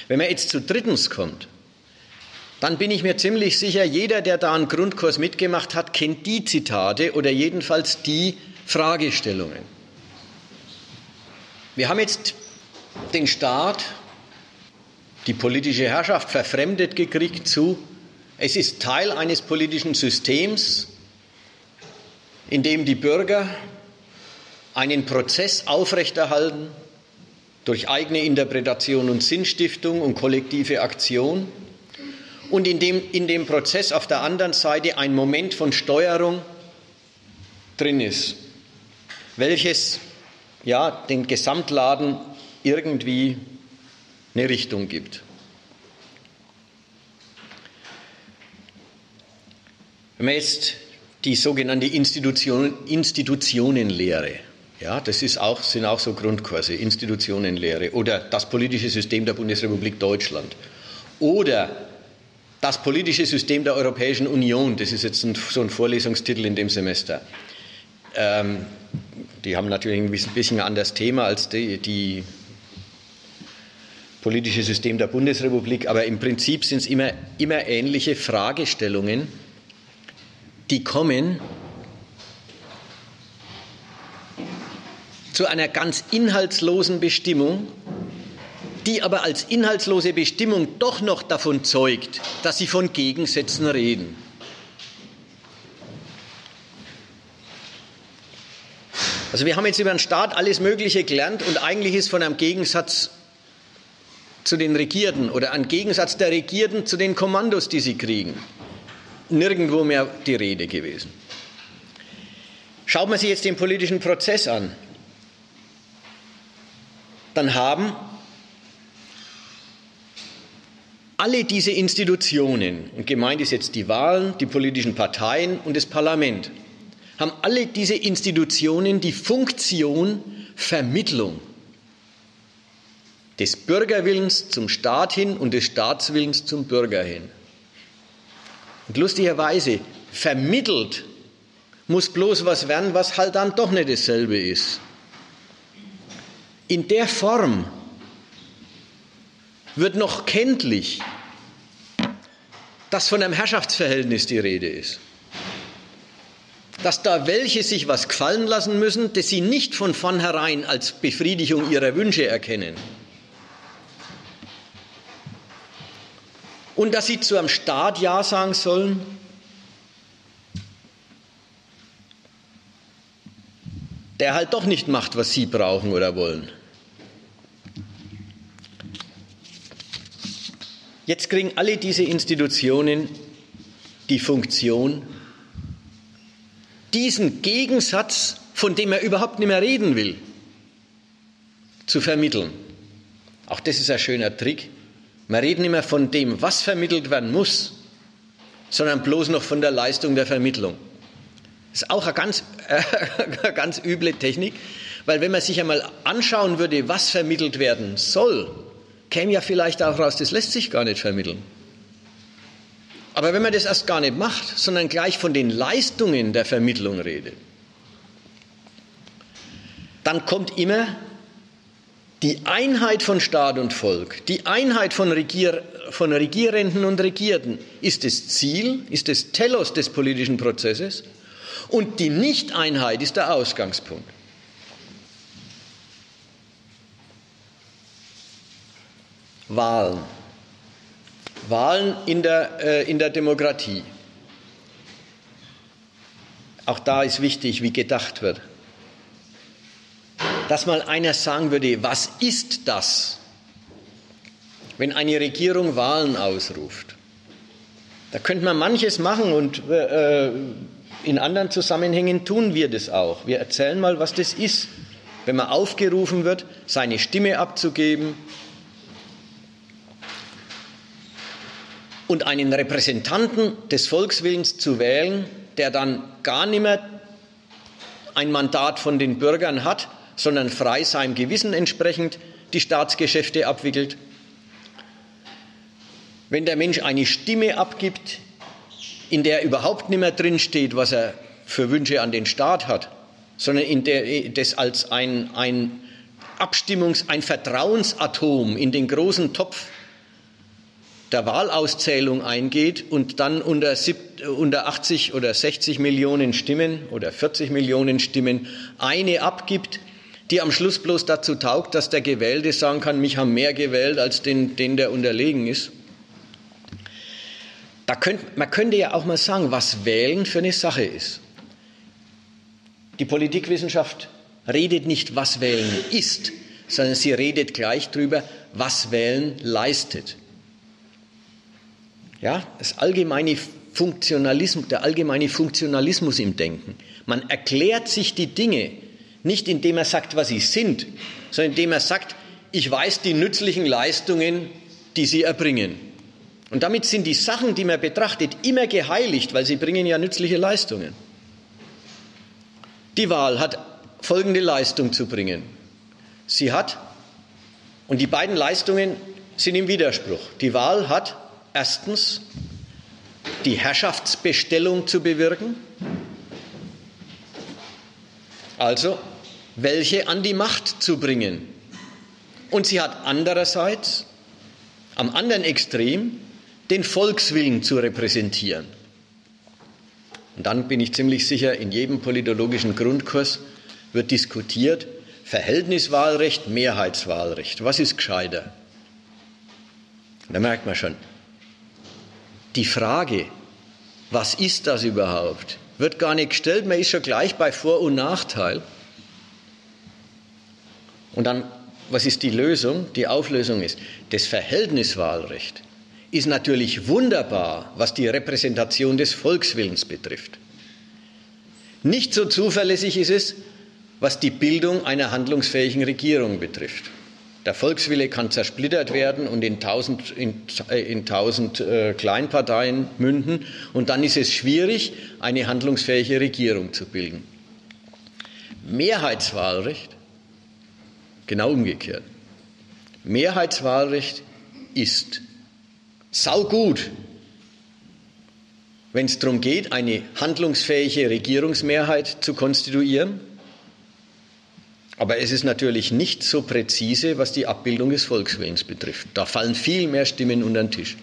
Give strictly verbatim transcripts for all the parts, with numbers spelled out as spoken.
Wenn man jetzt zu drittens kommt, dann bin ich mir ziemlich sicher, jeder, der da einen Grundkurs mitgemacht hat, kennt die Zitate oder jedenfalls die Fragestellungen. Wir haben jetzt den Staat, die politische Herrschaft verfremdet gekriegt zu, es ist Teil eines politischen Systems, in dem die Bürger einen Prozess aufrechterhalten durch eigene Interpretation und Sinnstiftung und kollektive Aktion und in dem, in dem Prozess auf der anderen Seite ein Moment von Steuerung drin ist, welches ja, den Gesamtladen irgendwie eine Richtung gibt. Wenn man jetzt die sogenannte Institution, Institutionenlehre, ja, das ist auch, sind auch so Grundkurse, Institutionenlehre oder das politische System der Bundesrepublik Deutschland oder das politische System der Europäischen Union, das ist jetzt ein, so ein Vorlesungstitel in dem Semester. Ähm, die haben natürlich ein bisschen anderes Thema als die, die politische System der Bundesrepublik, aber im Prinzip sind es immer, immer ähnliche Fragestellungen, die kommen zu einer ganz inhaltslosen Bestimmung, die aber als inhaltslose Bestimmung doch noch davon zeugt, dass sie von Gegensätzen reden. Also wir haben jetzt über den Staat alles Mögliche gelernt und eigentlich ist von einem Gegensatz zu den Regierten oder einem Gegensatz der Regierten zu den Kommandos, die sie kriegen, nirgendwo mehr die Rede gewesen. Schaut man sich jetzt den politischen Prozess an, dann haben alle diese Institutionen, und gemeint ist jetzt die Wahlen, die politischen Parteien und das Parlament, haben alle diese Institutionen die Funktion Vermittlung des Bürgerwillens zum Staat hin und des Staatswillens zum Bürger hin. Und lustigerweise, vermittelt muss bloß was werden, was halt dann doch nicht dasselbe ist. In der Form wird noch kenntlich, dass von einem Herrschaftsverhältnis die Rede ist. Dass da welche sich was gefallen lassen müssen, das sie nicht von vornherein als Befriedigung ihrer Wünsche erkennen. Und dass sie zu einem Staat Ja sagen sollen, der halt doch nicht macht, was sie brauchen oder wollen. Jetzt kriegen alle diese Institutionen die Funktion, diesen Gegensatz, von dem er überhaupt nicht mehr reden will, zu vermitteln. Auch das ist ein schöner Trick. Man redet nicht mehr von dem, was vermittelt werden muss, sondern bloß noch von der Leistung der Vermittlung. Das ist auch eine ganz, äh, eine ganz üble Technik, weil wenn man sich einmal anschauen würde, was vermittelt werden soll, käme ja vielleicht auch raus, das lässt sich gar nicht vermitteln. Aber wenn man das erst gar nicht macht, sondern gleich von den Leistungen der Vermittlung redet, dann kommt immer die Einheit von Staat und Volk, die Einheit von, Regier, von Regierenden und Regierten ist das Ziel, ist das Telos des politischen Prozesses und die Nichteinheit ist der Ausgangspunkt. Wahlen. Wahlen in der, äh, in der Demokratie. Auch da ist wichtig, wie gedacht wird. Dass mal einer sagen würde, was ist das, wenn eine Regierung Wahlen ausruft? Da könnte man manches machen und äh, in anderen Zusammenhängen tun wir das auch. Wir erzählen mal, was das ist, wenn man aufgerufen wird, seine Stimme abzugeben und einen Repräsentanten des Volkswillens zu wählen, der dann gar nicht mehr ein Mandat von den Bürgern hat, sondern frei seinem Gewissen entsprechend die Staatsgeschäfte abwickelt. Wenn der Mensch eine Stimme abgibt, in der überhaupt nicht mehr drinsteht, was er für Wünsche an den Staat hat, sondern in der das als ein, ein Abstimmungs-, ein Vertrauensatom in den großen Topf der Wahlauszählung eingeht und dann unter, unter achtzig oder sechzig Millionen Stimmen oder vierzig Millionen Stimmen eine abgibt, die am Schluss bloß dazu taugt, dass der Gewählte sagen kann, mich haben mehr gewählt als den, den der unterlegen ist. Da könnt, man könnte ja auch mal sagen, was Wählen für eine Sache ist. Die Politikwissenschaft redet nicht, was Wählen ist, sondern sie redet gleich darüber, was Wählen leistet. Ja, das allgemeine Funktionalismus, der allgemeine Funktionalismus im Denken. Man erklärt sich die Dinge nicht, indem er sagt, was sie sind, sondern indem er sagt, ich weiß die nützlichen Leistungen, die sie erbringen. Und damit sind die Sachen, die man betrachtet, immer geheiligt, weil sie bringen ja nützliche Leistungen. Die Wahl hat folgende Leistung zu bringen. Sie hat, und die beiden Leistungen sind im Widerspruch. Die Wahl hat erstens die Herrschaftsbestellung zu bewirken, also welche an die Macht zu bringen. Und sie hat andererseits am anderen Extrem den Volkswillen zu repräsentieren. Und dann bin ich ziemlich sicher, in jedem politologischen Grundkurs wird diskutiert, Verhältniswahlrecht, Mehrheitswahlrecht. Was ist gescheiter? Da merkt man schon, die Frage, was ist das überhaupt, wird gar nicht gestellt. Man ist schon gleich bei Vor- und Nachteil. Und dann, was ist die Lösung? Die Auflösung ist, das Verhältniswahlrecht ist natürlich wunderbar, was die Repräsentation des Volkswillens betrifft. Nicht so zuverlässig ist es, was die Bildung einer handlungsfähigen Regierung betrifft. Der Volkswille kann zersplittert werden und in tausend, in, in tausend äh, Kleinparteien münden. Und dann ist es schwierig, eine handlungsfähige Regierung zu bilden. Mehrheitswahlrecht, genau umgekehrt. Mehrheitswahlrecht ist saugut, wenn es darum geht, eine handlungsfähige Regierungsmehrheit zu konstituieren. Aber es ist natürlich nicht so präzise, was die Abbildung des Volkswillens betrifft. Da fallen viel mehr Stimmen unter den Tisch.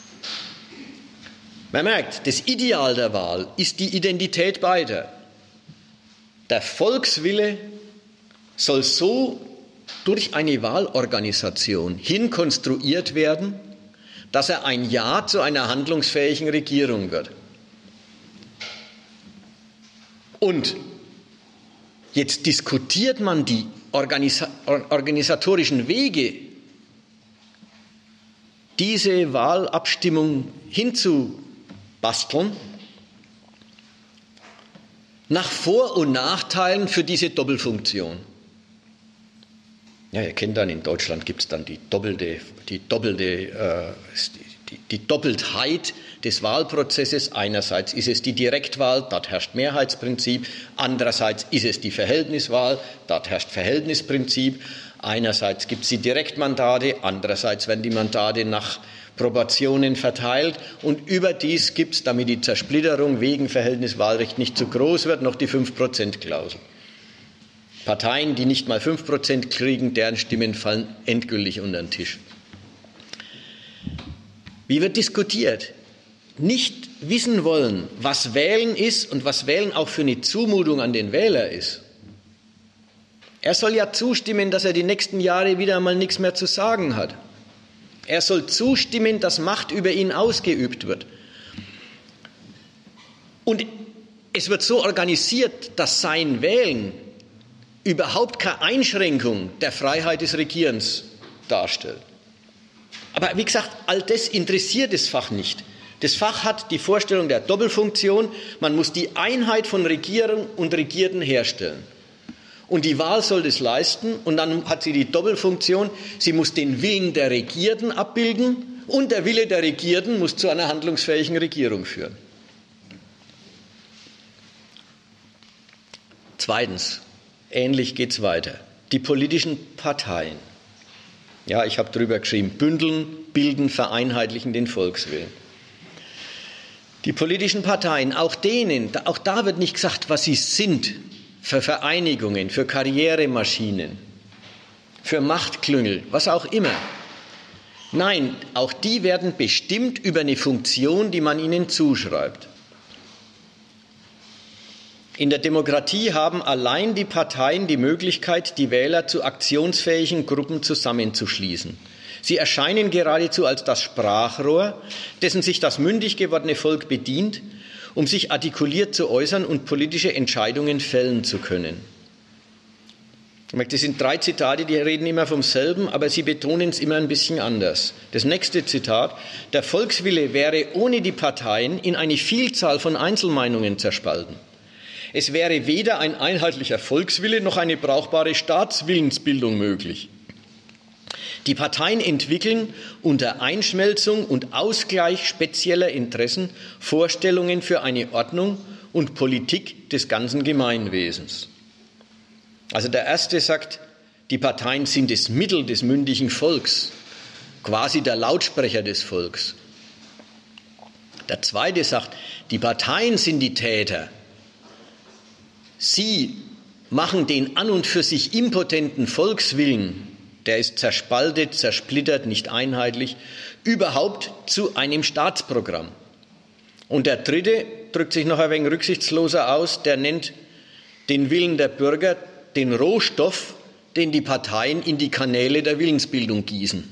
Man merkt, das Ideal der Wahl ist die Identität beider. Der Volkswille soll so durch eine Wahlorganisation hinkonstruiert werden, dass er ein Ja zu einer handlungsfähigen Regierung wird. Und jetzt diskutiert man die organisa- organisatorischen Wege, diese Wahlabstimmung hinzubasteln, nach Vor- und Nachteilen für diese Doppelfunktion. Ja, ihr kennt dann, in Deutschland gibt es dann die doppelte, die doppelte, äh, die, die Doppeltheit des Wahlprozesses. Einerseits ist es die Direktwahl, dort herrscht Mehrheitsprinzip. Andererseits ist es die Verhältniswahl, dort herrscht Verhältnisprinzip. Einerseits gibt es die Direktmandate, andererseits werden die Mandate nach Proportionen verteilt. Und überdies gibt es, damit die Zersplitterung wegen Verhältniswahlrecht nicht zu groß wird, noch die fünf Prozent Klausel. Parteien, die nicht mal fünf Prozent kriegen, deren Stimmen fallen endgültig unter den Tisch. Wie wird diskutiert? Nicht wissen wollen, was Wählen ist und was Wählen auch für eine Zumutung an den Wähler ist. Er soll ja zustimmen, dass er die nächsten Jahre wieder einmal nichts mehr zu sagen hat. Er soll zustimmen, dass Macht über ihn ausgeübt wird. Und es wird so organisiert, dass sein Wählen überhaupt keine Einschränkung der Freiheit des Regierens darstellt. Aber wie gesagt, all das interessiert das Fach nicht. Das Fach hat die Vorstellung der Doppelfunktion, man muss die Einheit von Regierung und Regierten herstellen. Und die Wahl soll das leisten und dann hat sie die Doppelfunktion, sie muss den Willen der Regierten abbilden und der Wille der Regierten muss zu einer handlungsfähigen Regierung führen. Zweitens, ähnlich geht es weiter. Die politischen Parteien. Ja, ich habe drüber geschrieben, bündeln, bilden, vereinheitlichen den Volkswillen. Die politischen Parteien, auch denen, auch da wird nicht gesagt, was sie sind, für Vereinigungen, für Karrieremaschinen, für Machtklüngel, was auch immer. Nein, auch die werden bestimmt über eine Funktion, die man ihnen zuschreibt. In der Demokratie haben allein die Parteien die Möglichkeit, die Wähler zu aktionsfähigen Gruppen zusammenzuschließen. Sie erscheinen geradezu als das Sprachrohr, dessen sich das mündig gewordene Volk bedient, um sich artikuliert zu äußern und politische Entscheidungen fällen zu können. Das sind drei Zitate, die reden immer vom selben, aber sie betonen es immer ein bisschen anders. Das nächste Zitat: Der Volkswille wäre ohne die Parteien in eine Vielzahl von Einzelmeinungen zerspalten. Es wäre weder ein einheitlicher Volkswille noch eine brauchbare Staatswillensbildung möglich. Die Parteien entwickeln unter Einschmelzung und Ausgleich spezieller Interessen Vorstellungen für eine Ordnung und Politik des ganzen Gemeinwesens. Also der erste sagt, die Parteien sind das Mittel des mündigen Volks, quasi der Lautsprecher des Volks. Der zweite sagt, die Parteien sind die Täter. Sie machen den an und für sich impotenten Volkswillen, der ist zerspaltet, zersplittert, nicht einheitlich, überhaupt zu einem Staatsprogramm. Und der dritte drückt sich noch ein wenig rücksichtsloser aus, der nennt den Willen der Bürger den Rohstoff, den die Parteien in die Kanäle der Willensbildung gießen.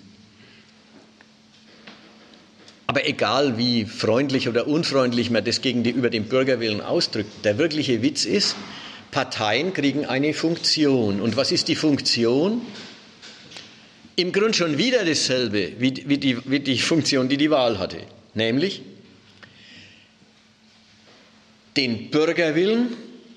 Aber egal, wie freundlich oder unfreundlich man das gegenüber dem Bürgerwillen ausdrückt, der wirkliche Witz ist, Parteien kriegen eine Funktion. Und was ist die Funktion? Im Grunde schon wieder dasselbe wie, wie, die, wie die Funktion, die die Wahl hatte. Nämlich den Bürgerwillen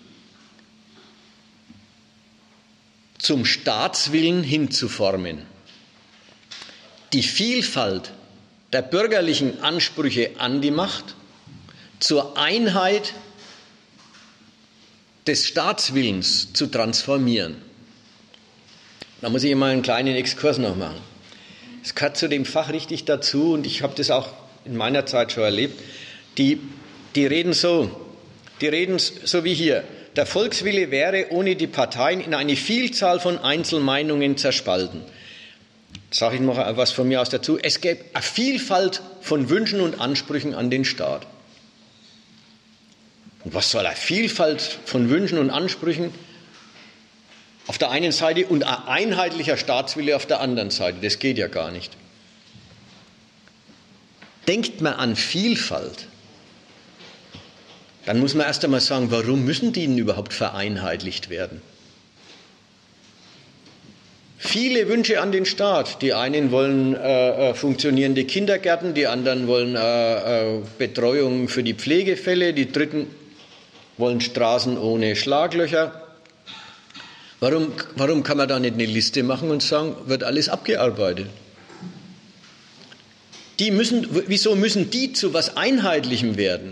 zum Staatswillen hinzuformen. Die Vielfalt der bürgerlichen Ansprüche an die Macht zur Einheit des Staatswillens zu transformieren. Da muss ich mal einen kleinen Exkurs noch machen. Es gehört zu dem Fach richtig dazu, und ich habe das auch in meiner Zeit schon erlebt. Die, die reden so, die reden so wie hier. Der Volkswille wäre ohne die Parteien in eine Vielzahl von Einzelmeinungen zerspalten. Sage ich noch was von mir aus dazu. Es gäbe eine Vielfalt von Wünschen und Ansprüchen an den Staat. Und was soll eine Vielfalt von Wünschen und Ansprüchen auf der einen Seite und ein einheitlicher Staatswille auf der anderen Seite? Das geht ja gar nicht. Denkt man an Vielfalt, dann muss man erst einmal sagen, warum müssen die denn überhaupt vereinheitlicht werden? Viele Wünsche an den Staat. Die einen wollen äh, funktionierende Kindergärten, die anderen wollen äh, äh, Betreuung für die Pflegefälle, die dritten wollen Straßen ohne Schlaglöcher. Warum, warum kann man da nicht eine Liste machen und sagen, wird alles abgearbeitet? Die müssen, wieso müssen die zu was Einheitlichem werden?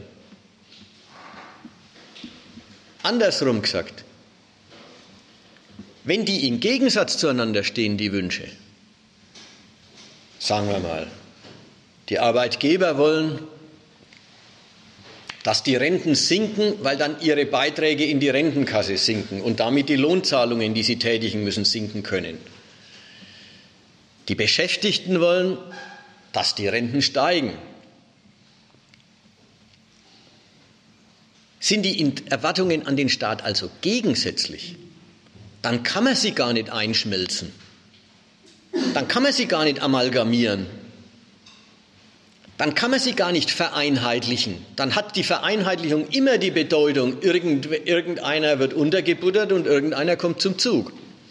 Andersrum gesagt, wenn die im Gegensatz zueinander stehen, die Wünsche, sagen wir mal, die Arbeitgeber wollen, dass die Renten sinken, weil dann ihre Beiträge in die Rentenkasse sinken und damit die Lohnzahlungen, die sie tätigen müssen, sinken können. Die Beschäftigten wollen, dass die Renten steigen. Sind die Erwartungen an den Staat also gegensätzlich, dann kann man sie gar nicht einschmelzen. Dann kann man sie gar nicht amalgamieren. Dann kann man sie gar nicht vereinheitlichen. Dann hat die Vereinheitlichung immer die Bedeutung, irgend, irgendeiner wird untergebuttert und irgendeiner kommt zum Zug.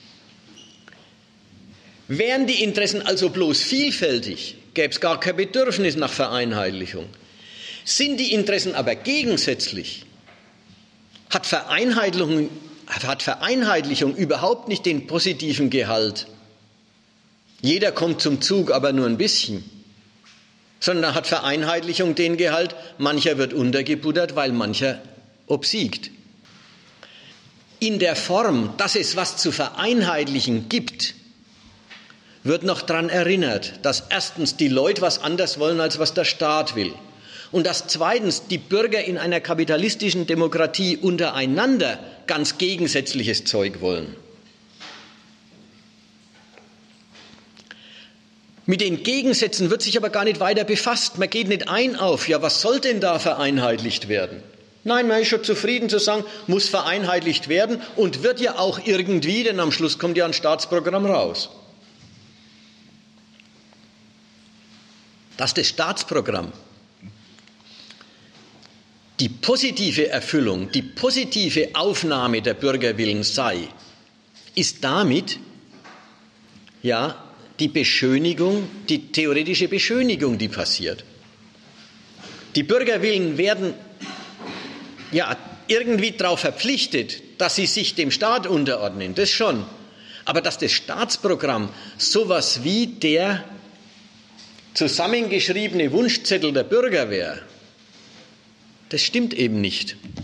Wären die Interessen also bloß vielfältig, gäbe es gar kein Bedürfnis nach Vereinheitlichung. Sind die Interessen aber gegensätzlich, hat Vereinheitlichung, hat Vereinheitlichung überhaupt nicht den positiven Gehalt. Jeder kommt zum Zug, aber nur ein bisschen. Sondern hat Vereinheitlichung den Gehalt, mancher wird untergebuttert, weil mancher obsiegt. In der Form, dass es was zu vereinheitlichen gibt, wird noch daran erinnert, dass erstens die Leute was anders wollen, als was der Staat will. Und dass zweitens die Bürger in einer kapitalistischen Demokratie untereinander ganz gegensätzliches Zeug wollen. Mit den Gegensätzen wird sich aber gar nicht weiter befasst. Man geht nicht ein auf, ja, was soll denn da vereinheitlicht werden? Nein, man ist schon zufrieden zu sagen, muss vereinheitlicht werden und wird ja auch irgendwie, denn am Schluss kommt ja ein Staatsprogramm raus. Dass das Staatsprogramm die positive Erfüllung, die positive Aufnahme der Bürgerwillen sei, ist damit ja die Beschönigung, die theoretische Beschönigung, die passiert. Die Bürgerwillen werden ja irgendwie darauf verpflichtet, dass sie sich dem Staat unterordnen, das schon. Aber dass das Staatsprogramm sowas wie der zusammengeschriebene Wunschzettel der Bürger wäre, das stimmt eben nicht.